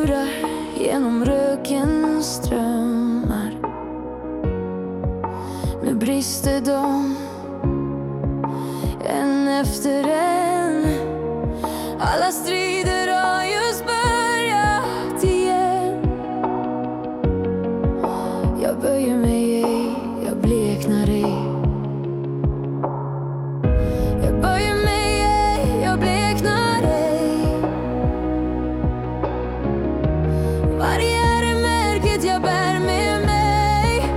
lurar genom röken strömmar. Nu brister de en efter en. Alla strider har just börjat igen. Jag böjer mig ej, jag bleknar ej. Jag böjer mig ej, jag bleknar ej. Varje är märket jag bär med mig.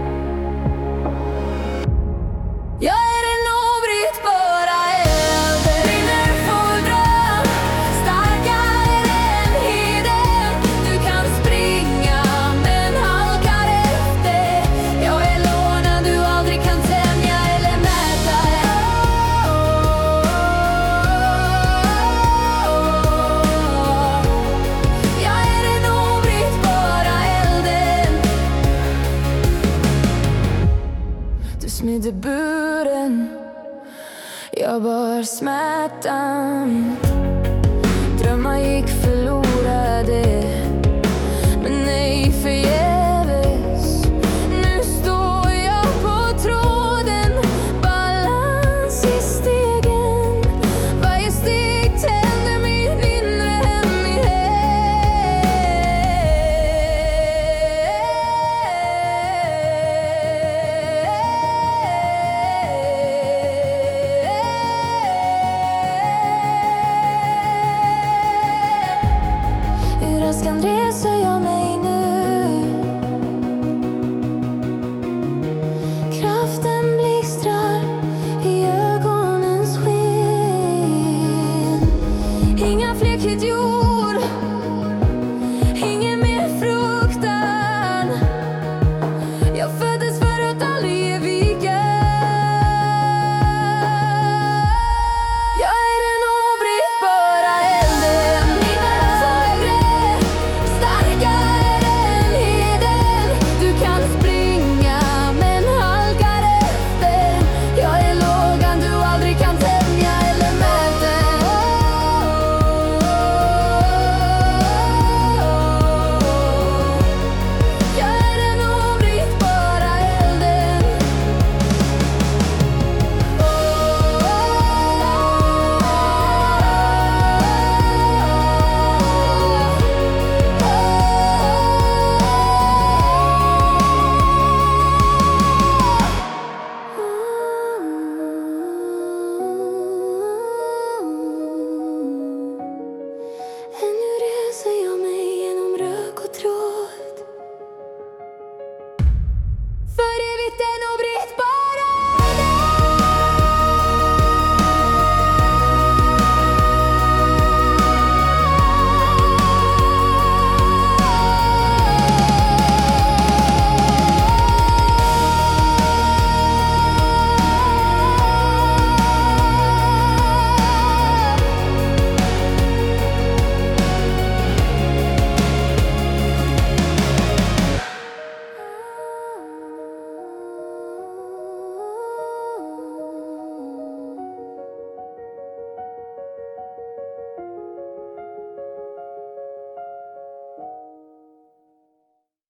Jag är den obrytbara elden. Brinner full dröm, starkare än heden. Du kan springa men halkar efter. Jag är lånan du aldrig kan tämja eller mäta. Jag är den obrytbara elden. Du smidde buren, jag bar smärtan. Drömmar gick förlorade, men ej förgäves. Nu står jag på tråden, balans i stegen. Varje steg tänder min inre hemlighet. I raskan reser jag